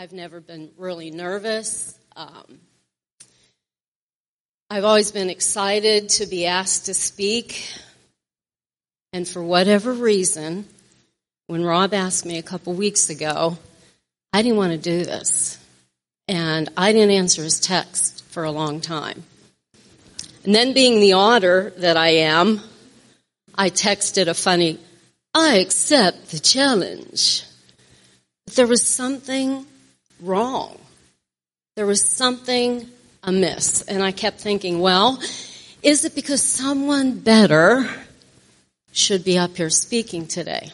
I've never been really nervous. I've always been excited to be asked to speak. And for whatever reason, when Rob asked me a couple weeks ago, I didn't want to do this. And I didn't answer his text for a long time. And then being the otter that I am, I texted a funny, I accept the challenge. But there was something wrong. There was something amiss. And I kept thinking, well, is it because someone better should be up here speaking today?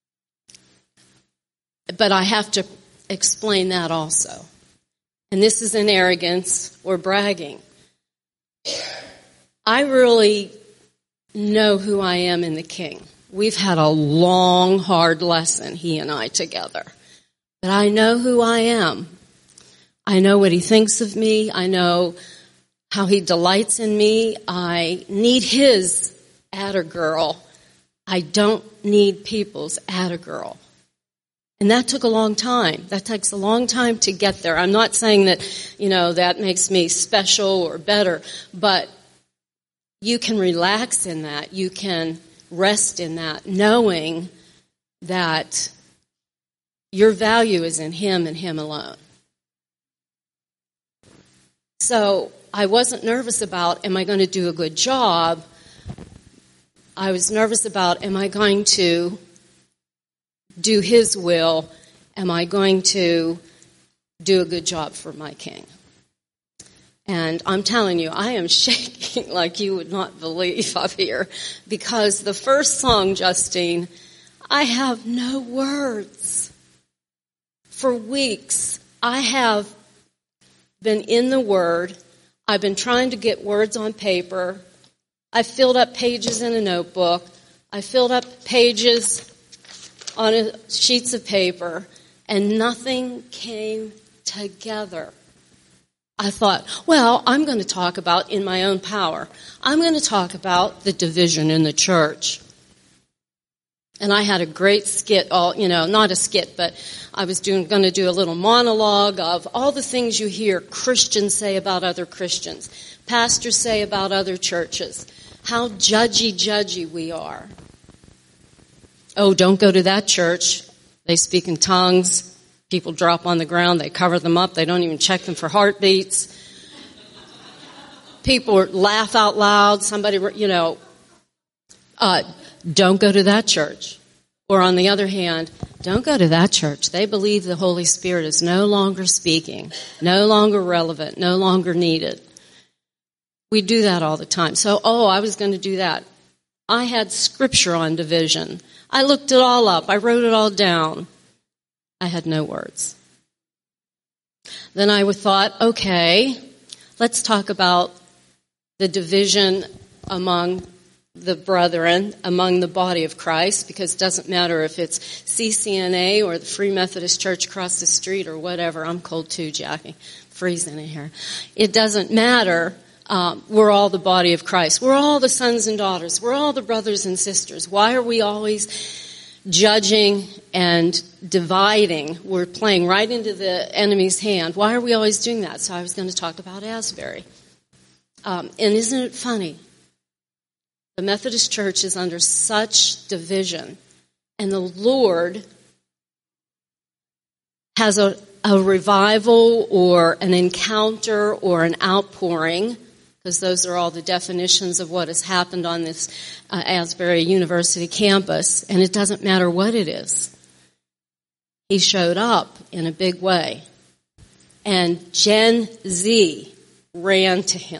But I have to explain that also. And this isn't arrogance or bragging. I really know who I am in the King. We've had a long, hard lesson, he and I together. But I know who I am. I know what he thinks of me. I know how he delights in me. I need his atta-girl. I don't need people's atta-girl. And that took a long time. That takes a long time to get there. I'm not saying that, that makes me special or better, but you can relax in that. You can rest in that, knowing that your value is in him and him alone. So I wasn't nervous about, am I going to do a good job? I was nervous about, am I going to do his will? Am I going to do a good job for my King? And I'm telling you, I am shaking like you would not believe up here. Because the first song, Justine, I have no words. For weeks, I have been in the Word. I've been trying to get words on paper. I filled up pages in a notebook. I filled up pages on sheets of paper, and nothing came together. I thought, well, I'm going to talk about, in my own power, I'm going to talk about the division in the church. And I had a great skit, not a skit, but I was going to do a little monologue of all the things you hear Christians say about other Christians, pastors say about other churches, how judgy we are. Oh, don't go to that church. They speak in tongues. People drop on the ground. They cover them up. They don't even check them for heartbeats. People laugh out loud. Somebody, don't go to that church. Or on the other hand, don't go to that church. They believe the Holy Spirit is no longer speaking, no longer relevant, no longer needed. We do that all the time. So, I was going to do that. I had scripture on division. I looked it all up. I wrote it all down. I had no words. Then I thought, okay, let's talk about the division among the brethren, among the body of Christ, because it doesn't matter if it's CCNA or the Free Methodist Church across the street or whatever. I'm cold too, Jackie. Freezing in here. It doesn't matter. We're all the body of Christ. We're all the sons and daughters. We're all the brothers and sisters. Why are we always judging and dividing? We're playing right into the enemy's hand. Why are we always doing that? So I was going to talk about Asbury. And isn't it funny? The Methodist Church is under such division, and the Lord has a revival or an encounter or an outpouring, because those are all the definitions of what has happened on this Asbury University campus, and it doesn't matter what it is. He showed up in a big way, and Gen Z ran to him.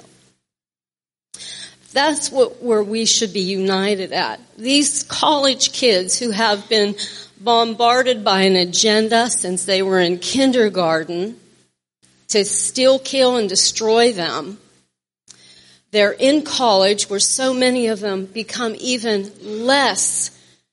That's where we should be united at. These college kids who have been bombarded by an agenda since they were in kindergarten to steal, kill, and destroy them. They're in college where so many of them become even less,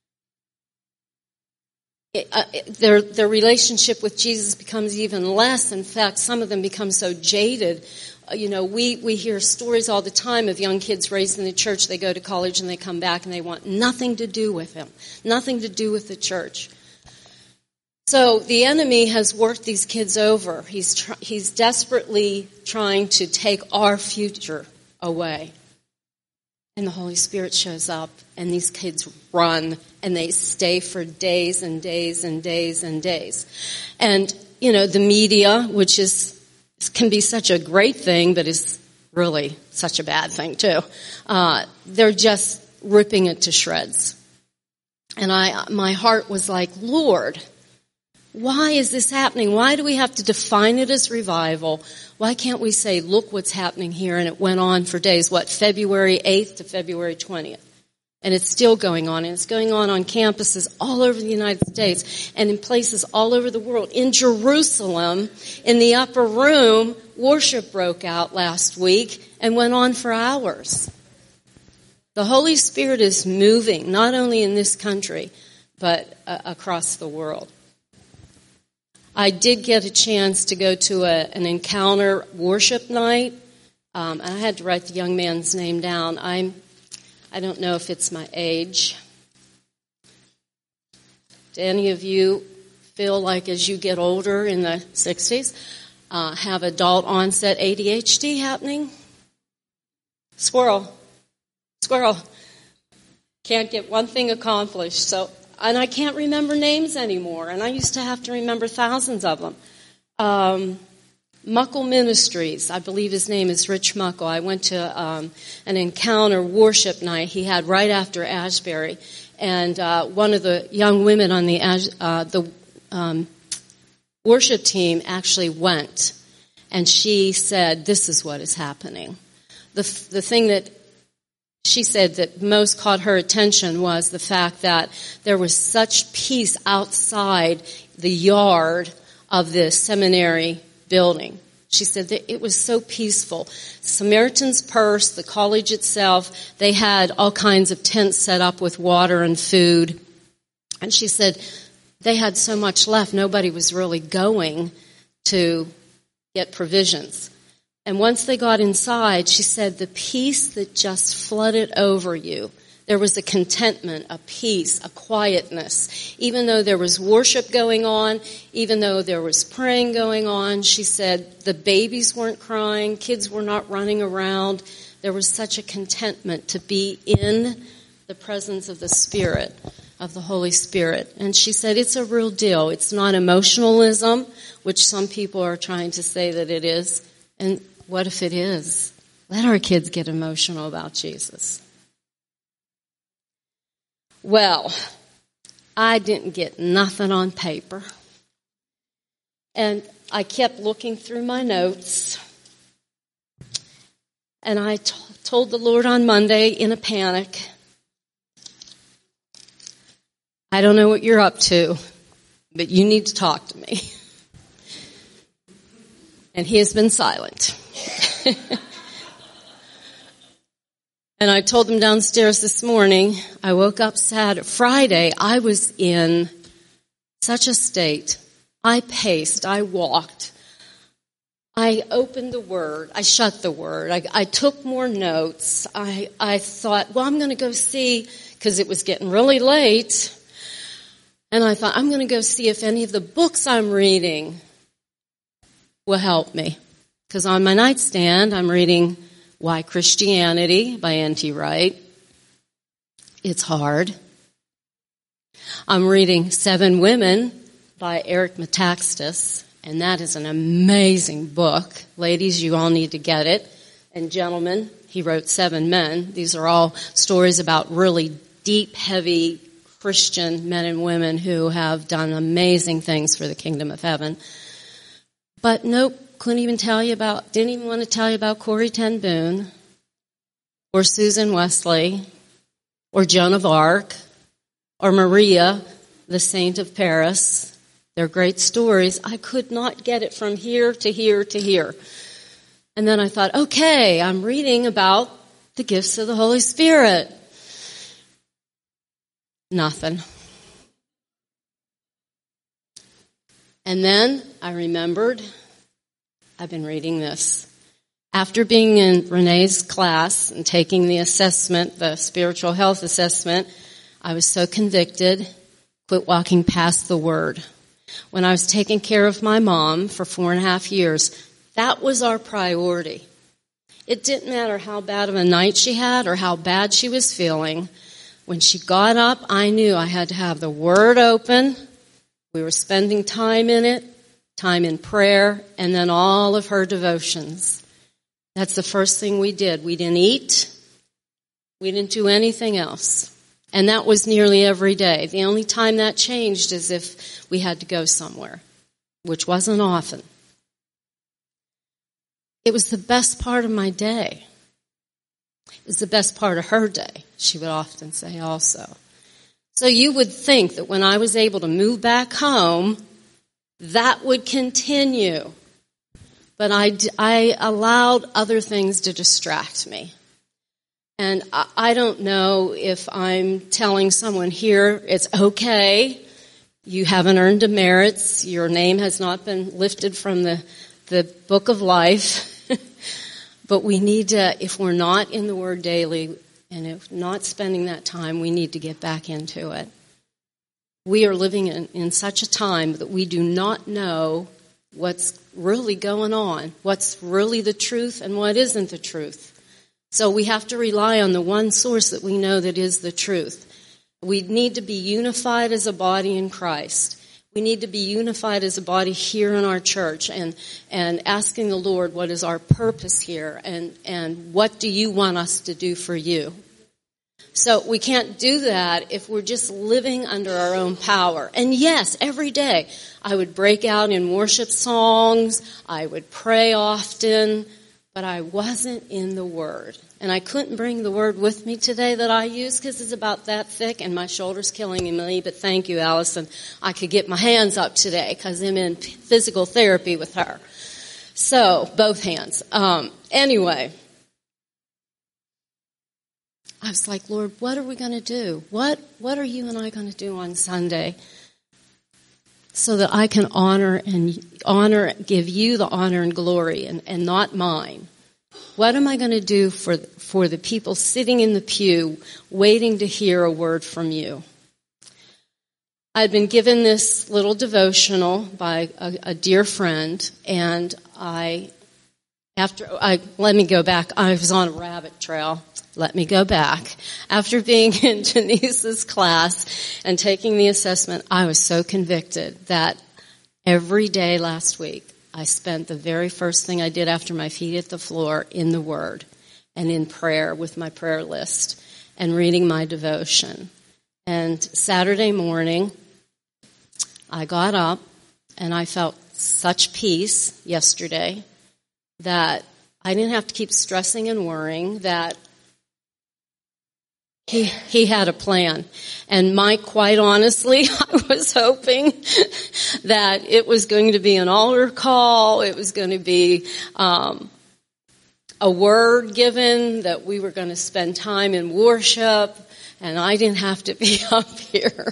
their relationship with Jesus becomes even less. In fact, some of them become so jaded. We hear stories all the time of young kids raised in the church. They go to college and they come back and they want nothing to do with him, nothing to do with the church. So the enemy has worked these kids over. He's desperately trying to take our future away. And the Holy Spirit shows up, and these kids run, and they stay for days and days and days and days. And, the media, which can be such a great thing, but is really such a bad thing too. They're just ripping it to shreds. And my heart was like, Lord, why is this happening? Why do we have to define it as revival? Why can't we say, look what's happening here? And it went on for days, February 8th to February 20th. And it's still going on. And it's going on campuses all over the United States and in places all over the world. In Jerusalem, in the upper room, worship broke out last week and went on for hours. The Holy Spirit is moving, not only in this country, but across the world. I did get a chance to go to an encounter worship night. I had to write the young man's name down. I don't know if it's my age. Do any of you feel like as you get older in the 60s, have adult onset ADHD happening? Squirrel. Can't get one thing accomplished. And I can't remember names anymore. And I used to have to remember thousands of them. Muckle Ministries, I believe his name is Rich Muckle. I went to an encounter worship night he had right after Asbury. And one of the young women on the worship team actually went. And she said, this is what is happening. The thing that she said that most caught her attention was the fact that there was such peace outside the yard of the seminary building. She said that it was so peaceful. Samaritan's Purse, the college itself, they had all kinds of tents set up with water and food. And she said they had so much left, nobody was really going to get provisions. And once they got inside, she said the peace that just flooded over you. There was a contentment, a peace, a quietness. Even though there was worship going on, even though there was praying going on, she said the babies weren't crying, kids were not running around. There was such a contentment to be in the presence of the Spirit, of the Holy Spirit. And she said it's a real deal. It's not emotionalism, which some people are trying to say that it is. And what if it is? Let our kids get emotional about Jesus. Well, I didn't get nothing on paper. And I kept looking through my notes. And I told the Lord on Monday in a panic, I don't know what you're up to, but you need to talk to me. And he has been silent. And I told him downstairs this morning, I woke up Friday, I was in such a state. I paced, I walked. I opened the Word, I shut the Word, I took more notes. I thought, well, I'm going to go see, because it was getting really late. And I thought, I'm going to go see if any of the books I'm reading will help me. Because on my nightstand, I'm reading Why Christianity by N.T. Wright. It's hard. I'm reading 7 Women by Eric Metaxas, and that is an amazing book. Ladies, you all need to get it. And gentlemen, he wrote 7 Men. These are all stories about really deep, heavy Christian men and women who have done amazing things for the kingdom of heaven. But nope, didn't even want to tell you about Corrie ten Boom, or Susan Wesley, or Joan of Arc, or Maria, the Saint of Paris. They're great stories. I could not get it from here to here to here. And then I thought, okay, I'm reading about the gifts of the Holy Spirit. Nothing. And then I remembered, I've been reading this. After being in Renee's class and taking the assessment, the spiritual health assessment, I was so convicted, quit walking past the Word. when I was taking care of my mom for 4.5 years, that was our priority. It didn't matter how bad of a night she had or how bad she was feeling. When she got up, I knew I had to have the Word open. We were spending time in it, time in prayer, and then all of her devotions. That's the first thing we did. We didn't eat. We didn't do anything else. And that was nearly every day. The only time that changed is if we had to go somewhere, which wasn't often. It was the best part of my day. It was the best part of her day, she would often say also. So you would think that when I was able to move back home, that would continue. But I allowed other things to distract me. And I don't know if I'm telling someone here, it's okay, you haven't earned demerits, your name has not been lifted from the book of life. But we need to, if we're not in the Word daily, and if not spending that time, we need to get back into it. We are living in such a time that we do not know what's really going on, what's really the truth and what isn't the truth. So we have to rely on the one source that we know that is the truth. We need to be unified as a body in Christ. We need to be unified as a body here in our church and asking the Lord, what is our purpose here and what do you want us to do for you? So we can't do that if we're just living under our own power. And yes, every day I would break out in worship songs, I would pray often, but I wasn't in the Word. And I couldn't bring the Word with me today that I use because it's about that thick and my shoulder's killing me. But thank you, Allison. I could get my hands up today because I'm in physical therapy with her. So, both hands. Anyway, I was like, Lord, what are we going to do? What are you and I going to do on Sunday so that I can give you the honor and glory and not mine? What am I going to do for the people sitting in the pew waiting to hear a word from you? I'd been given this little devotional by a dear friend, and let me go back. I was on a rabbit trail. Let me go back. After being in Denise's class and taking the assessment, I was so convicted that every day last week, I spent the very first thing I did after my feet hit the floor in the Word and in prayer with my prayer list and reading my devotion. And Saturday morning, I got up and I felt such peace yesterday that I didn't have to keep stressing and worrying, that he had a plan. And Mike, quite honestly, I was hoping that it was going to be an altar call. It was going to be a word given, that we were going to spend time in worship, and I didn't have to be up here.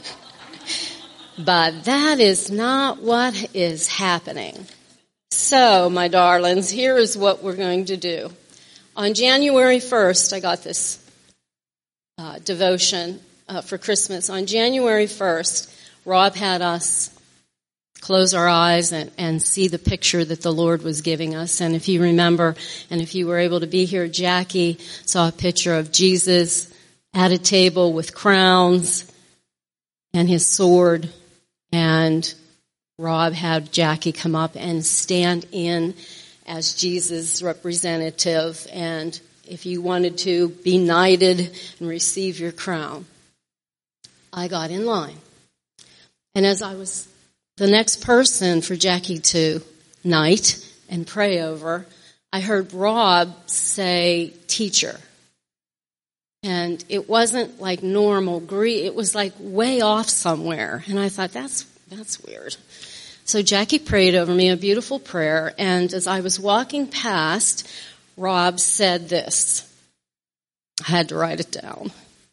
But that is not what is happening. So, my darlings, here is what we're going to do. On January 1st, I got this devotion for Christmas. On January 1st, Rob had us close our eyes and see the picture that the Lord was giving us. And if you remember, and if you were able to be here, Jackie saw a picture of Jesus at a table with crowns and his sword, and Rob had Jackie come up and stand in as Jesus' representative, and if you wanted to be knighted and receive your crown. I got in line. And as I was the next person for Jackie to knight and pray over, I heard Rob say, teacher. And it wasn't like normal Greek. It was like way off somewhere. And I thought, that's weird. So Jackie prayed over me a beautiful prayer. And as I was walking past, Rob said this. I had to write it down.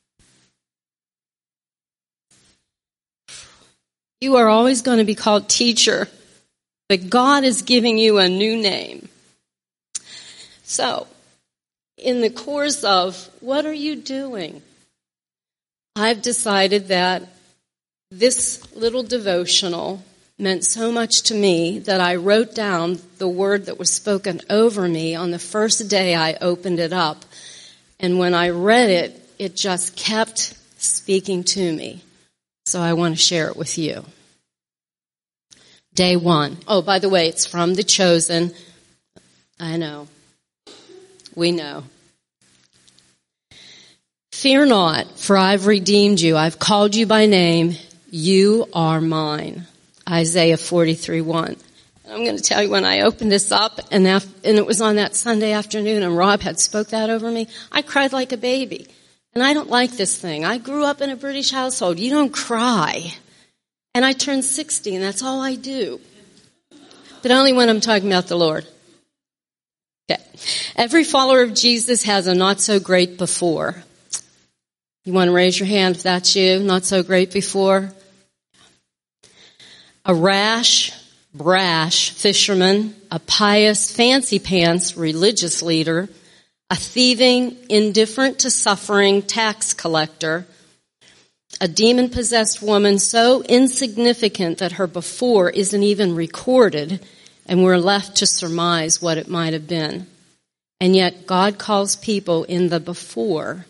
You are always going to be called teacher, but God is giving you a new name. So, in the course of what are you doing, I've decided that this little devotional meant so much to me that I wrote down the word that was spoken over me on the first day I opened it up. And when I read it, it just kept speaking to me. So I want to share it with you. Day 1. Oh, by the way, it's from The Chosen. I know. We know. Fear not, for I've redeemed you. I've called you by name. You are mine. Isaiah 43:1. I'm going to tell you, when I opened this up, and it was on that Sunday afternoon, and Rob had spoke that over me, I cried like a baby. And I don't like this thing. I grew up in a British household. You don't cry. And I turned 60, and that's all I do. But only when I'm talking about the Lord. Okay. Every follower of Jesus has a not so great before. You want to raise your hand if that's you? Not so great before? A rash, brash fisherman, a pious, fancy pants religious leader, a thieving, indifferent to suffering tax collector, a demon-possessed woman so insignificant that her before isn't even recorded, and we're left to surmise what it might have been. And yet God calls people in the before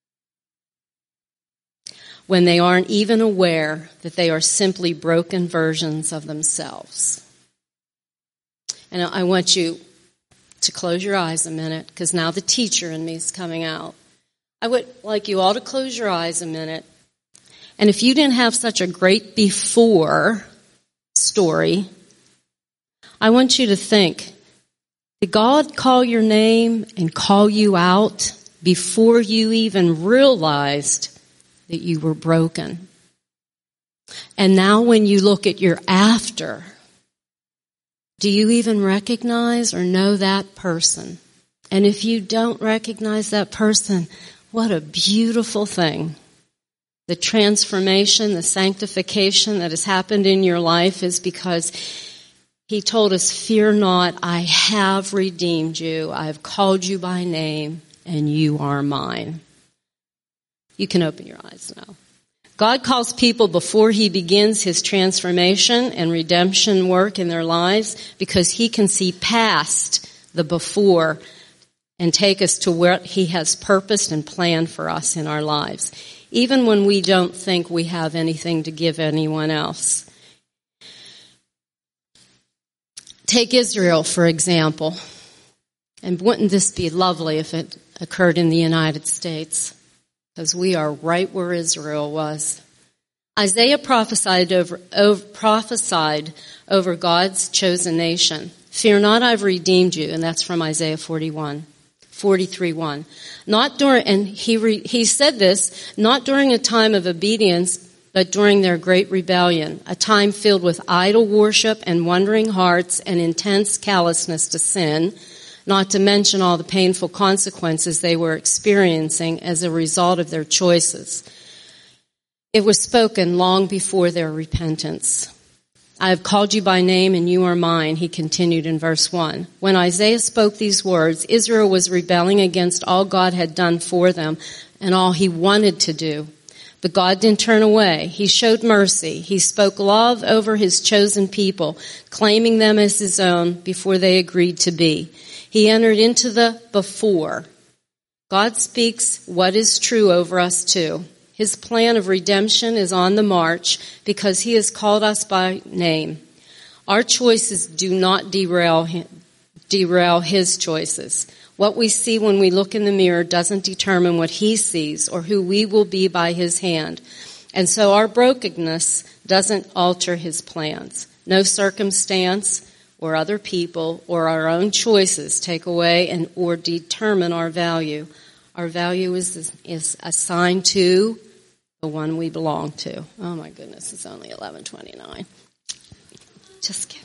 when they aren't even aware that they are simply broken versions of themselves. And I want you to close your eyes a minute, because now the teacher in me is coming out. I would like you all to close your eyes a minute. And if you didn't have such a great before story, I want you to think, did God call your name and call you out before you even realized that you were broken? And now when you look at your after, do you even recognize or know that person? And if you don't recognize that person, what a beautiful thing. The transformation, the sanctification that has happened in your life is because He told us, fear not, I have redeemed you. I have called you by name, and you are mine. You can open your eyes now. God calls people before He begins His transformation and redemption work in their lives, because He can see past the before and take us to where He has purposed and planned for us in our lives, even when we don't think we have anything to give anyone else. Take Israel, for example. And wouldn't this be lovely if it occurred in the United States? Because we are right where Israel was. Isaiah prophesied over God's chosen nation. Fear not, I've redeemed you. And that's from Isaiah 43:1. Not during, and he said this, not during a time of obedience, but during their great rebellion, a time filled with idol worship and wandering hearts and intense callousness to sin, not to mention all the painful consequences they were experiencing as a result of their choices. It was spoken long before their repentance. I have called you by name and you are mine, he continued in verse 1. When Isaiah spoke these words, Israel was rebelling against all God had done for them and all He wanted to do. But God didn't turn away. He showed mercy. He spoke love over His chosen people, claiming them as His own before they agreed to be. He entered into the before. God speaks what is true over us too. His plan of redemption is on the march because He has called us by name. Our choices do not derail His choices. What we see when we look in the mirror doesn't determine what He sees or who we will be by His hand. And so our brokenness doesn't alter His plans. No circumstance or other people or our own choices take away or determine our value. Our value is assigned to the one we belong to. Oh my goodness, it's only 11:29. Just kidding.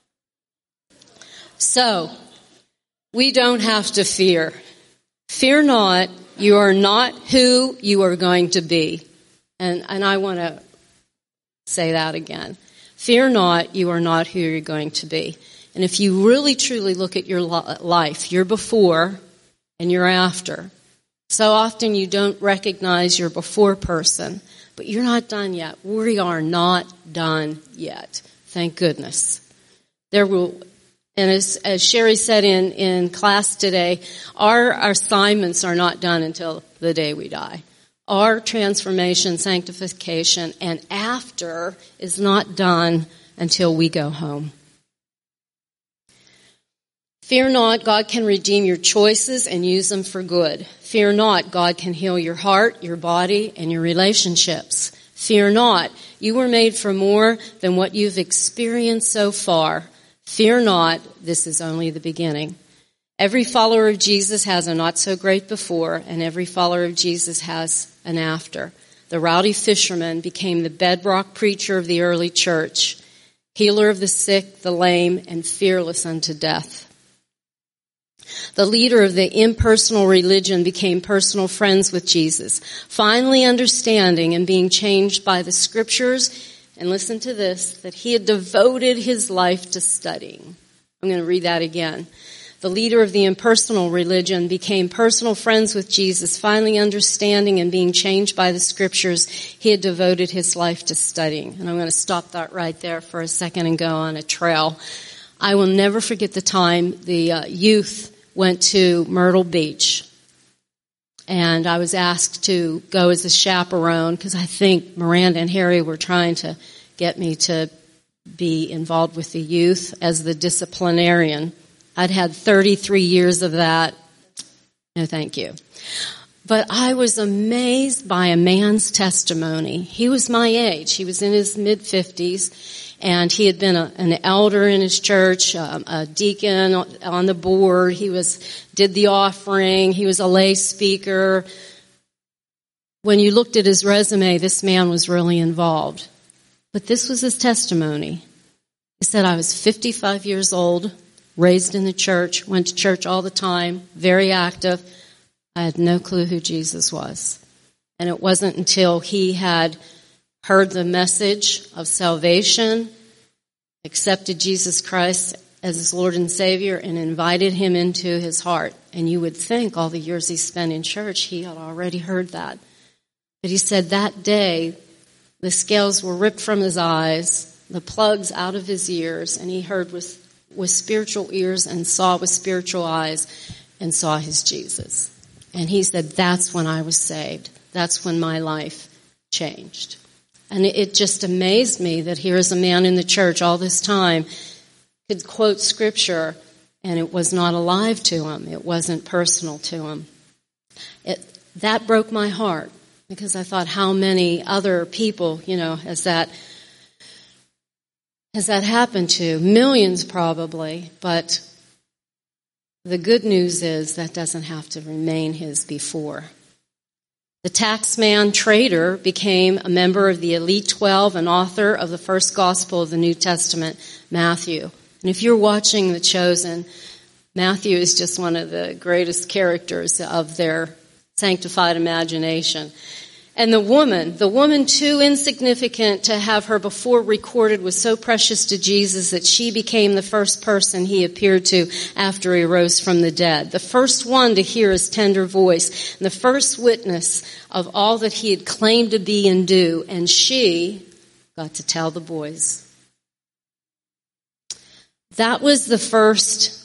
So, we don't have to fear. Fear not, you are not who you are going to be. And I want to say that again. Fear not, you are not who you're going to be. And if you really truly look at your life, your before and your after, so often you don't recognize your before person, but you're not done yet. We are not done yet. Thank goodness. There will, and as Sherry said in class today, our assignments are not done until the day we die. Our transformation, sanctification, and after is not done until we go home. Fear not, God can redeem your choices and use them for good. Fear not, God can heal your heart, your body, and your relationships. Fear not, you were made for more than what you've experienced so far. Fear not, this is only the beginning. Every follower of Jesus has a not so great before, and every follower of Jesus has an after. The rowdy fisherman became the bedrock preacher of the early church, healer of the sick, the lame, and fearless unto death. The leader of the impersonal religion became personal friends with Jesus, finally understanding and being changed by the scriptures. And listen to this, that he had devoted his life to studying. I'm going to read that again. The leader of the impersonal religion became personal friends with Jesus, finally understanding and being changed by the scriptures. He had devoted his life to studying. And I'm going to stop that right there for a second and go on a trail. I will never forget the time the youth went to Myrtle Beach. And I was asked to go as a chaperone because I think Miranda and Harry were trying to get me to be involved with the youth as the disciplinarian. I'd had 33 years of that. No, thank you. But I was amazed by a man's testimony. He was my age. He was in his mid-50s. And he had been an elder in his church, a deacon on the board. He did the offering. He was a lay speaker. When you looked at his resume, this man was really involved. But this was his testimony. He said, I was 55 years old, raised in the church, went to church all the time, very active. I had no clue who Jesus was. And it wasn't until he had heard the message of salvation, accepted Jesus Christ as his Lord and Savior, and invited him into his heart. And you would think all the years he spent in church, he had already heard that. But he said that day, the scales were ripped from his eyes, the plugs out of his ears, and he heard with spiritual ears and saw with spiritual eyes and saw his Jesus. And he said, that's when I was saved. That's when my life changed. And it just amazed me that here is a man in the church all this time could quote scripture and it was not alive to him. It wasn't personal to him. That broke my heart because I thought how many other people, has that happened to? Millions probably, but the good news is that doesn't have to remain his before. The taxman trader became a member of the elite 12 and author of the first gospel of the New Testament, Matthew. And if you're watching The Chosen, Matthew is just one of the greatest characters of their sanctified imagination. And the woman too insignificant to have her before recorded, was so precious to Jesus that she became the first person he appeared to after he rose from the dead. The first one to hear his tender voice, and the first witness of all that he had claimed to be and do. And she got to tell the boys. That was the first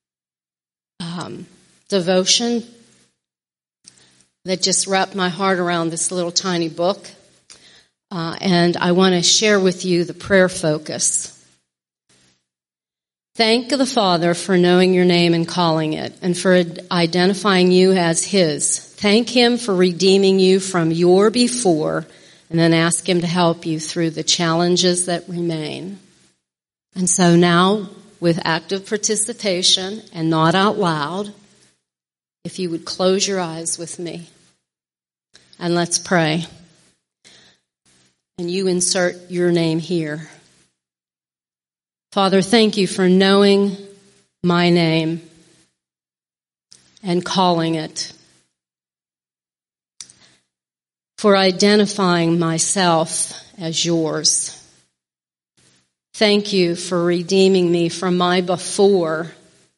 devotion that just wrapped my heart around this little tiny book. And I want to share with you the prayer focus. Thank the Father for knowing your name and calling it, and for identifying you as His. Thank Him for redeeming you from your before, and then ask Him to help you through the challenges that remain. And so now, with active participation and not out loud, if you would close your eyes with me. And let's pray. And you insert your name here. Father, thank you for knowing my name and calling it. For identifying myself as yours. Thank you for redeeming me from my before.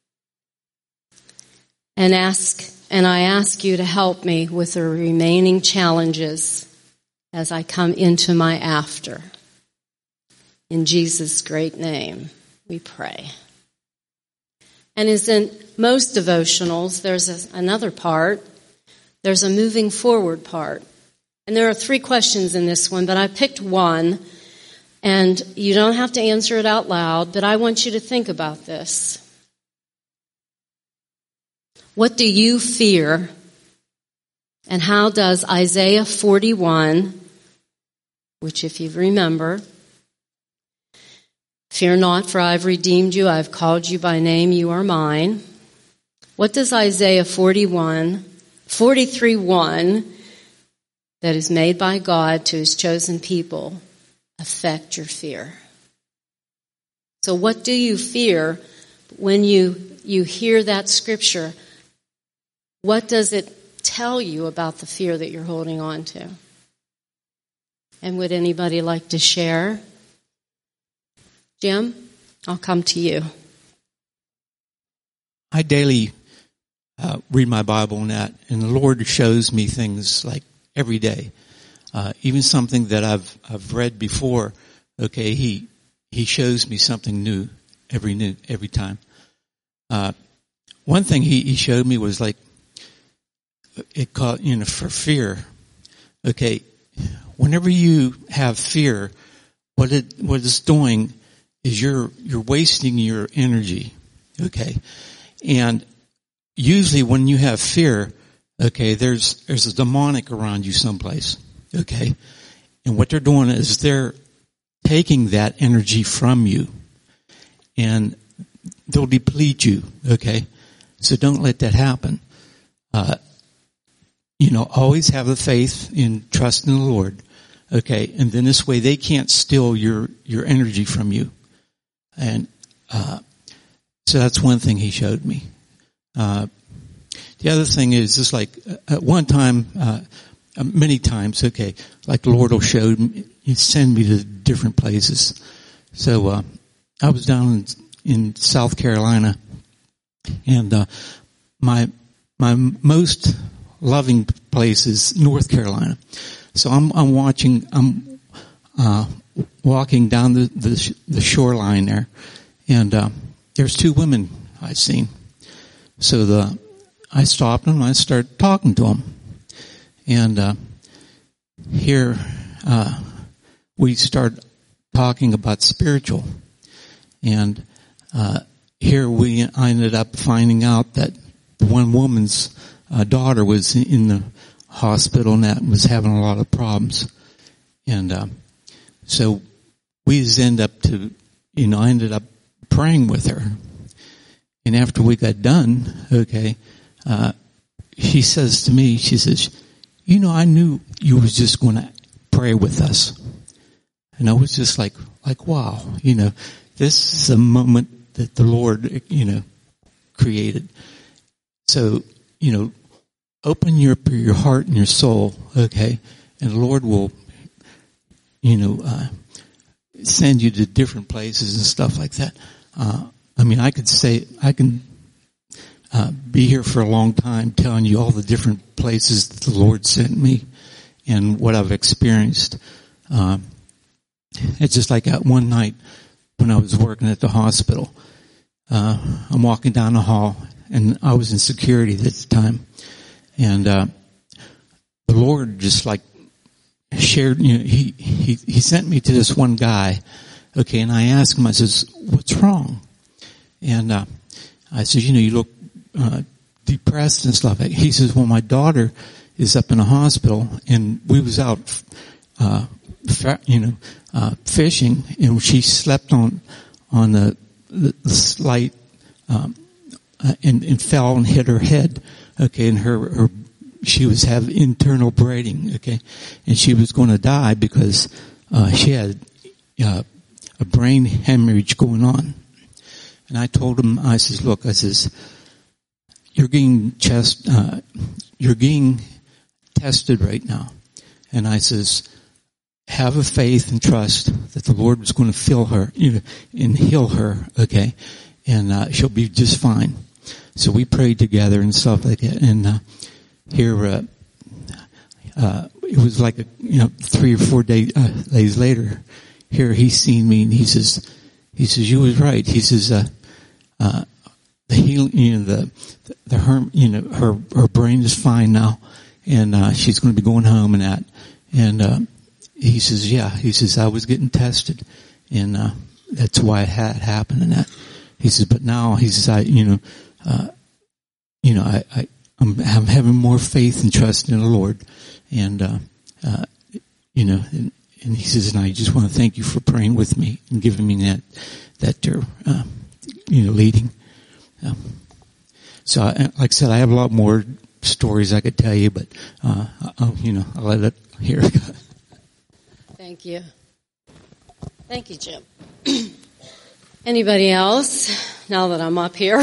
And I ask you to help me with the remaining challenges as I come into my after. In Jesus' great name, we pray. And as in most devotionals, there's another part. There's a moving forward part. And there are 3 questions in this one, but I picked one. And you don't have to answer it out loud, but I want you to think about this. What do you fear? And how does Isaiah 41, which if you remember, fear not, for I have redeemed you, I have called you by name, you are mine. What does Isaiah 43:1, that is made by God to his chosen people, affect your fear? So what do you fear when you hear that scripture? What does it tell you about the fear that you're holding on to? And would anybody like to share? Jim, I'll come to you. I daily read my Bible and the Lord shows me things like every day. Even something that I've read before, okay, He shows me something new every time. One thing He showed me was like, it called, for fear. Okay, whenever you have fear, what it's doing is you're wasting your energy. Okay, and usually when you have fear, okay, there's a demonic around you someplace. Okay, and what they're doing is they're taking that energy from you, and they'll deplete you. Okay, so don't let that happen. Always have the faith in trust in the Lord. Okay, and then this way they can't steal your energy from you. And so that's one thing He showed me. The other thing is just like at one time, many times, okay, like the Lord will show me, He send me to different places. So I was down in South Carolina, and my most loving place is North Carolina. So I'm walking down the shoreline there, and there's 2 women I've seen. So I stopped them and I started talking to them, and here we start talking about spiritual, and here I ended up finding out that one woman's daughter was in the hospital and that was having a lot of problems. And so we just I ended up praying with her. And after we got done, okay, she says to me, she says, I knew you was just going to pray with us. And I was just like, wow, this is a moment that the Lord, created. So, open your heart and your soul, okay, and the Lord will, send you to different places and stuff like that. I can be here for a long time telling you all the different places that the Lord sent me and what I've experienced. It's just like that one night when I was working at the hospital. I'm walking down the hall, and I was in security at the time. And the Lord just like shared, He sent me to this one guy, okay, and I asked him, I says, what's wrong? And I said, you look depressed and stuff. He says, well, my daughter is up in the hospital, and we was out fishing, and she slept on the slight and fell and hit her head. Okay, and she was having internal bleeding. Okay, and she was going to die because she had a brain hemorrhage going on. And I told him, I says, look, you're getting tested right now. And I says, have a faith and trust that the Lord was going to fill her, and heal her, okay? And she'll be just fine. So we prayed together and stuff like that. And here, it was like 3 or 4 days later, here he's seen me, and he says, you was right. He says, the healing, her brain is fine now, and she's going to be going home and that. And he says, I was getting tested, and that's why it had happened and that. He says, but now, he says, I'm having more faith and trust in the Lord, and and he says, and I just want to thank you for praying with me and giving me that leading. So, like I said, I have a lot more stories I could tell you, but I'll let it here. Thank you. Thank you, Jim. Anybody else? Now that I'm up here.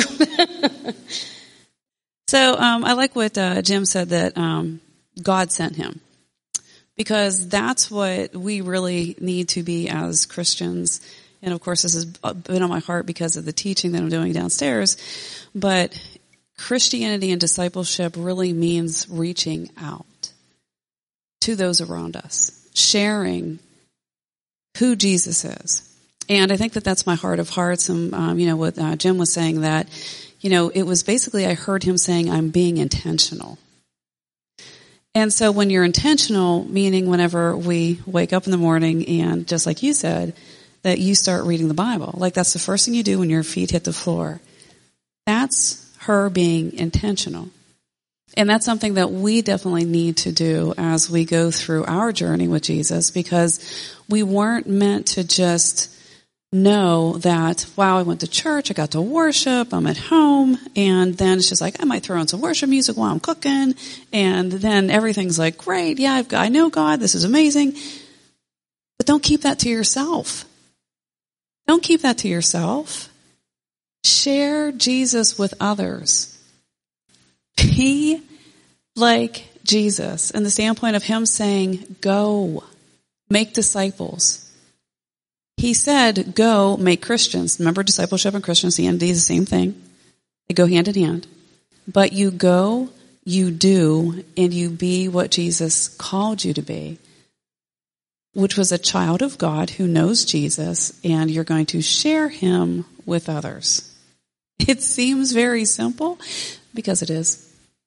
So I like what Jim said, that God sent him, because that's what we really need to be as Christians. And of course, this has been on my heart because of the teaching that I'm doing downstairs. But Christianity and discipleship really means reaching out to those around us, sharing who Jesus is. And I think that that's my heart of hearts. And, what Jim was saying, that, it was basically, I heard him saying, I'm being intentional. And so when you're intentional, meaning whenever we wake up in the morning and, just like you said, that you start reading the Bible. Like, that's the first thing you do when your feet hit the floor. That's her being intentional. And that's something that we definitely need to do as we go through our journey with Jesus, because we weren't meant to just know that, wow, I went to church, I got to worship, I'm at home, and then it's just like, I might throw on some worship music while I'm cooking, and then everything's like, great, yeah, I know God, this is amazing. But don't keep that to yourself. Don't keep that to yourself. Share Jesus with others. Be like Jesus, in the standpoint of him saying, go, make disciples. He said, go, make Christians. Remember, discipleship and Christianity is the same thing. They go hand in hand. But you go, you do, and you be what Jesus called you to be, which was a child of God who knows Jesus, and you're going to share him with others. It seems very simple, because it is.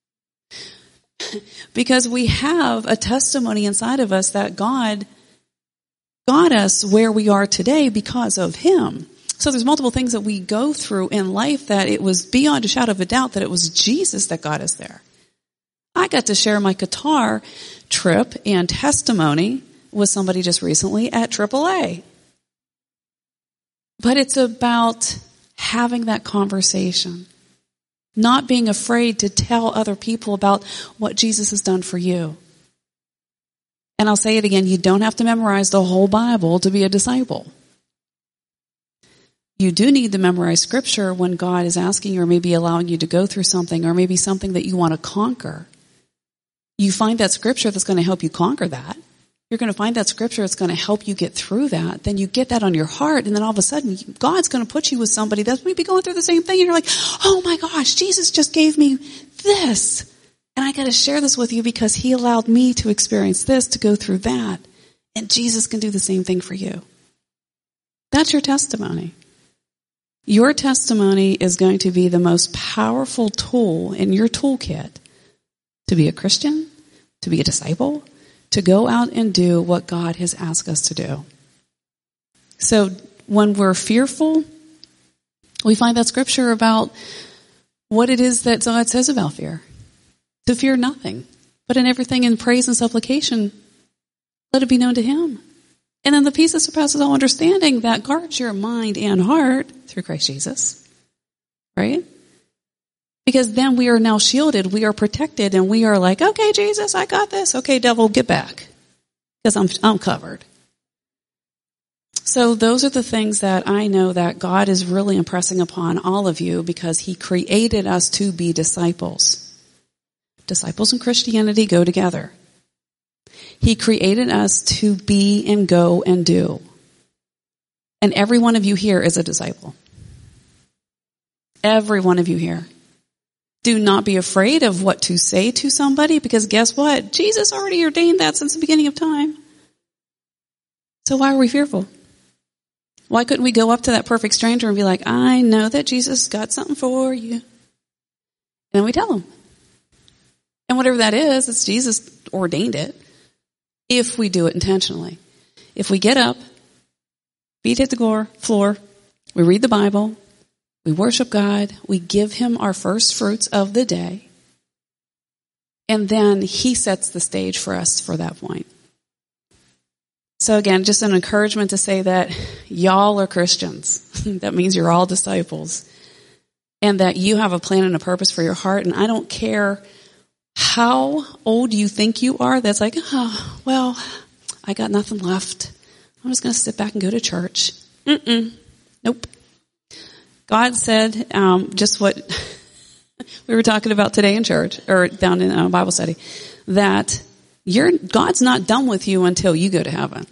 Because we have a testimony inside of us that God got us where we are today because of him. So there's multiple things that we go through in life that it was beyond a shadow of a doubt that it was Jesus that got us there. I got to share my guitar trip and testimony with somebody just recently at AAA. But it's about having that conversation, not being afraid to tell other people about what Jesus has done for you. And I'll say it again, you don't have to memorize the whole Bible to be a disciple. You do need to memorize scripture when God is asking you, or maybe allowing you to go through something, or maybe something that you want to conquer. You find that scripture that's going to help you conquer that. You're going to find that scripture that's going to help you get through that. Then you get that on your heart, and then all of a sudden, God's going to put you with somebody that's maybe going through the same thing, and you're like, oh my gosh, Jesus just gave me this. And I got to share this with you because he allowed me to experience this, to go through that. And Jesus can do the same thing for you. That's your testimony. Your testimony is going to be the most powerful tool in your toolkit to be a Christian, to be a disciple, to go out and do what God has asked us to do. So when we're fearful, we find that scripture about what it is that God says about fear. To fear nothing, but in everything in praise and supplication, let it be known to him. And then the peace that surpasses all understanding, that guards your mind and heart through Christ Jesus. Right? Because then we are now shielded, we are protected, and we are like, okay, Jesus, I got this. Okay, devil, get back. Because I'm covered. So those are the things that I know that God is really impressing upon all of you, because he created us to be disciples. Disciples and Christianity go together. He created us to be and go and do. And every one of you here is a disciple. Every one of you here. Do not be afraid of what to say to somebody, because guess what? Jesus already ordained that since the beginning of time. So why are we fearful? Why couldn't we go up to that perfect stranger and be like, I know that Jesus got something for you? And then we tell him. And whatever that is, it's Jesus ordained it. If we do it intentionally. If we get up, feet hit the floor, we read the Bible, we worship God, we give him our first fruits of the day, and then he sets the stage for us for that point. So again, just an encouragement to say that y'all are Christians. That means you're all disciples. And that you have a plan and a purpose for your heart. And I don't care how old you think you are. That's like, oh, well, I got nothing left. I'm just going to sit back and go to church. Nope. God said just what we were talking about today in church, or down in Bible study, that God's not done with you until you go to heaven.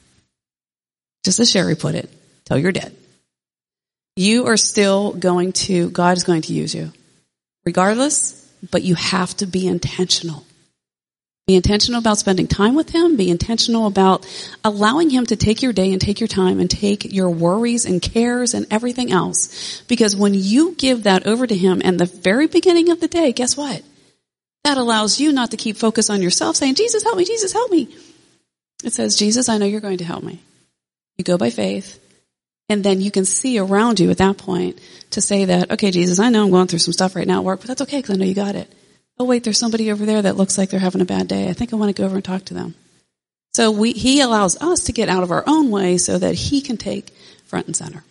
Just as Sherry put it, till you're dead. You are still God is going to use you. Regardless, but you have to be intentional. Be intentional about spending time with him. Be intentional about allowing him to take your day and take your time and take your worries and cares and everything else. Because when you give that over to him in the very beginning of the day, guess what? That allows you not to keep focus on yourself saying, Jesus, help me, Jesus, help me. It says, Jesus, I know you're going to help me. You go by faith. And then you can see around you at that point to say that, okay, Jesus, I know I'm going through some stuff right now at work, but that's okay because I know you got it. Oh, wait, there's somebody over there that looks like they're having a bad day. I think I want to go over and talk to them. So he allows us to get out of our own way so that he can take front and center.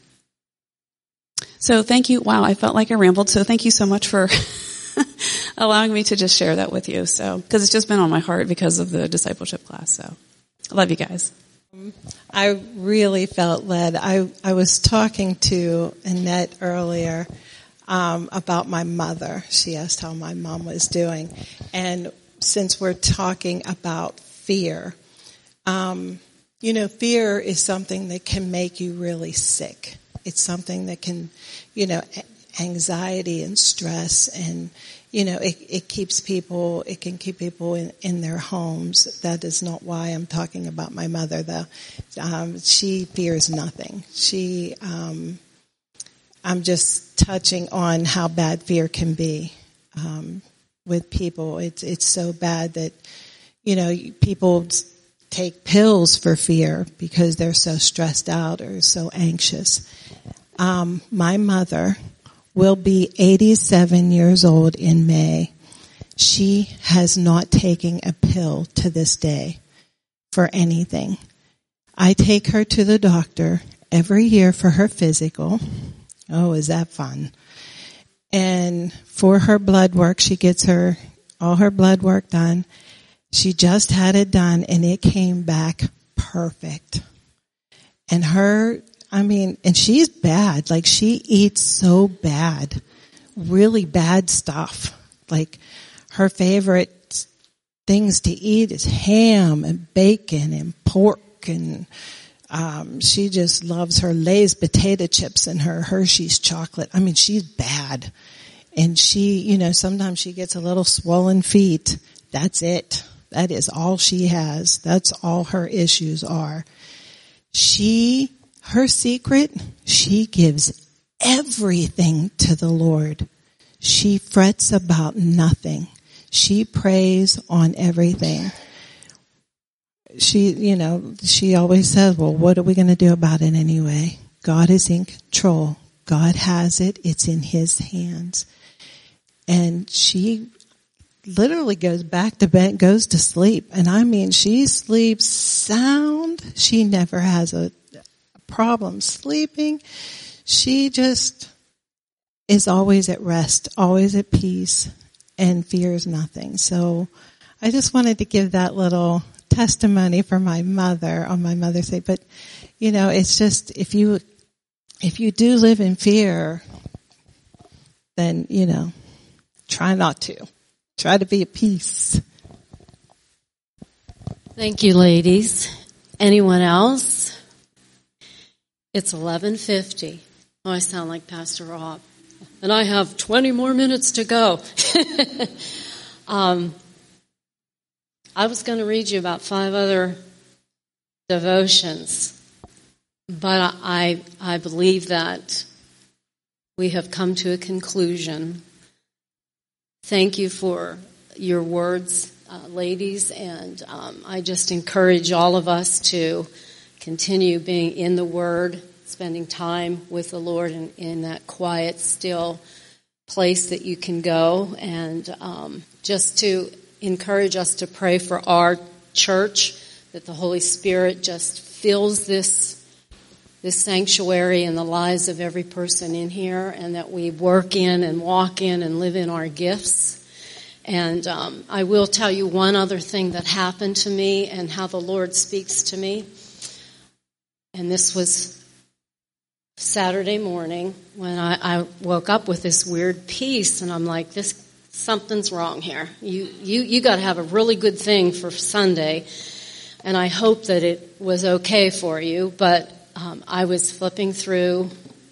So thank you. Wow, I felt like I rambled. So thank you so much for allowing me to just share that with you. So, because it's just been on my heart because of the discipleship class. So I love you guys. I really felt led. I was talking to Annette earlier about my mother. She asked how my mom was doing. And since we're talking about fear, fear is something that can make you really sick. It's something that can, anxiety and stress and, it can keep people in their homes. That is not why I'm talking about my mother though. She fears nothing. I'm just touching on how bad fear can be, with people. It's so bad that, people take pills for fear because they're so stressed out or so anxious. My mother will be 87 years old in May. She has not taken a pill to this day for anything. I take her to the doctor every year for her physical. Oh, is that fun? And for her blood work, she gets all her blood work done. She just had it done and it came back perfect. And and she's bad. Like, she eats so bad, really bad stuff. Like, her favorite things to eat is ham and bacon and pork, and she just loves her Lay's potato chips and her Hershey's chocolate. She's bad. And she, sometimes she gets a little swollen feet. That's it. That is all she has. That's all her issues are. Her secret, she gives everything to the Lord. She frets about nothing. She prays on everything. She always says, well, what are we going to do about it anyway? God is in control. God has it. It's in his hands. And she literally goes back to bed, goes to sleep. And she sleeps sound. She never has a problem sleeping. She just is always at rest, always at peace, and fears nothing. So I just wanted to give that little testimony for my mother on my Mother's Day. But, it's just, if you do live in fear, then, try not to. Try to be at peace. Thank you, ladies. Anyone else? It's 11:50. Oh, I sound like Pastor Rob. And I have 20 more minutes to go. I was going to read you about 5 other devotions. But I believe that we have come to a conclusion. Thank you for your words, ladies, and I just encourage all of us to continue being in the Word, spending time with the Lord in that quiet, still place that you can go, and just to encourage us to pray for our church, that the Holy Spirit just fills this sanctuary and the lives of every person in here, and that we work in and walk in and live in our gifts. And I will tell you one other thing that happened to me and how the Lord speaks to me. And this was Saturday morning when I woke up with this weird peace, and I'm like, something's wrong here. You got to have a really good thing for Sunday, and I hope that it was okay for you. But I was flipping through,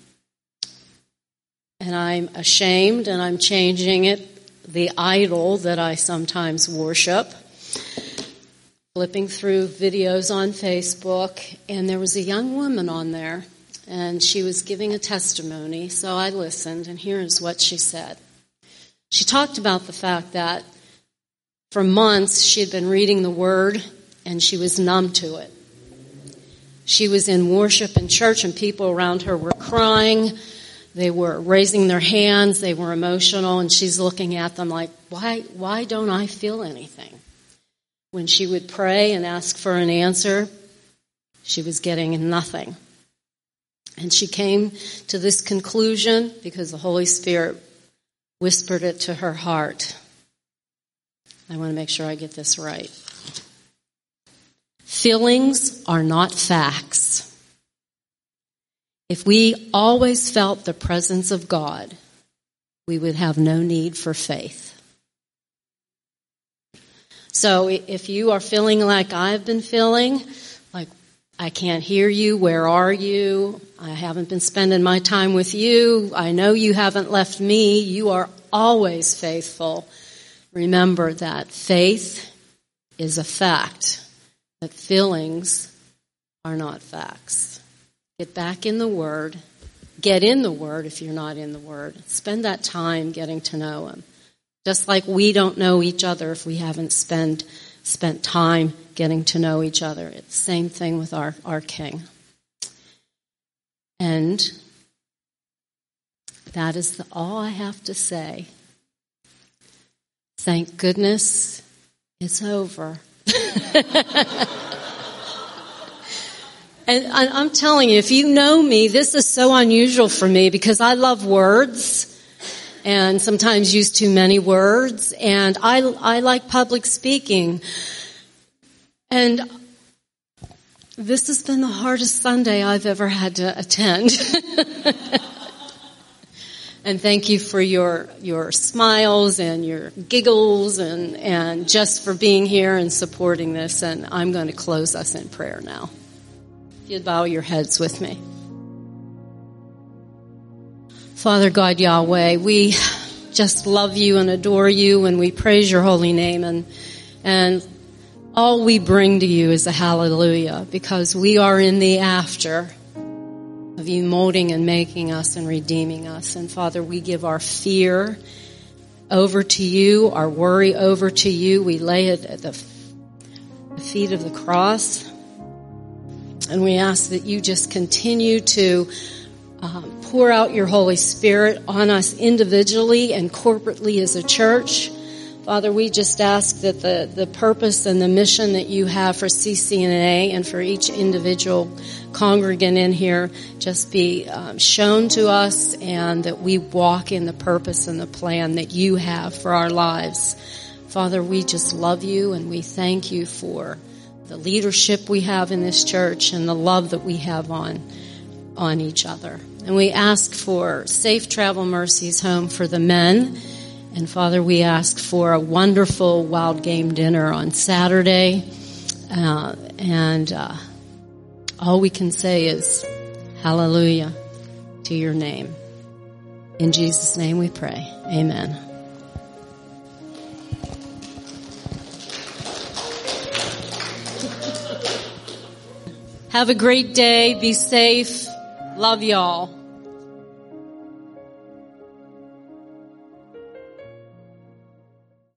and I'm ashamed, and I'm changing it, the idol that I sometimes worship. Flipping through videos on Facebook, and there was a young woman on there, and she was giving a testimony, so I listened, and here's what she said. She talked about the fact that for months she had been reading the Word, and she was numb to it. She was in worship in church, and people around her were crying. They were raising their hands. They were emotional, and she's looking at them like, why don't I feel anything? When she would pray and ask for an answer, she was getting nothing. And she came to this conclusion because the Holy Spirit whispered it to her heart. I want to make sure I get this right. Feelings are not facts. If we always felt the presence of God, we would have no need for faith. So if you are feeling like I've been feeling, like I can't hear you, where are you? I haven't been spending my time with you. I know you haven't left me. You are always faithful. Remember that faith is a fact, that feelings are not facts. Get back in the Word. Get in the Word if you're not in the Word. Spend that time getting to know Him. Just like we don't know each other if we haven't spent time getting to know each other. It's the same thing with our King. And that is all I have to say. Thank goodness it's over. And I'm telling you, if you know me, this is so unusual for me because I love words and sometimes use too many words, and I like public speaking. And this has been the hardest Sunday I've ever had to attend. And thank you for your smiles and your giggles and just for being here and supporting this. And I'm going to close us in prayer now. If you'd bow your heads with me. Father God Yahweh, we just love you and adore you, and we praise your holy name, and all we bring to you is a hallelujah, because we are in the after of you molding and making us and redeeming us. And Father, we give our fear over to you, our worry over to you. We lay it at the feet of the cross. And we ask that you just continue to pour out your Holy Spirit on us individually and corporately as a church. Father, we just ask that the purpose and the mission that you have for CCNA and for each individual congregant in here just be shown to us, and that we walk in the purpose and the plan that you have for our lives. Father, we just love you, and we thank you for the leadership we have in this church and the love that we have on each other. And we ask for safe travel mercies home for the men. And Father, we ask for a wonderful wild game dinner on Saturday. And all we can say is hallelujah to your name. In Jesus' name we pray. Amen. Have a great day. Be safe. Love y'all.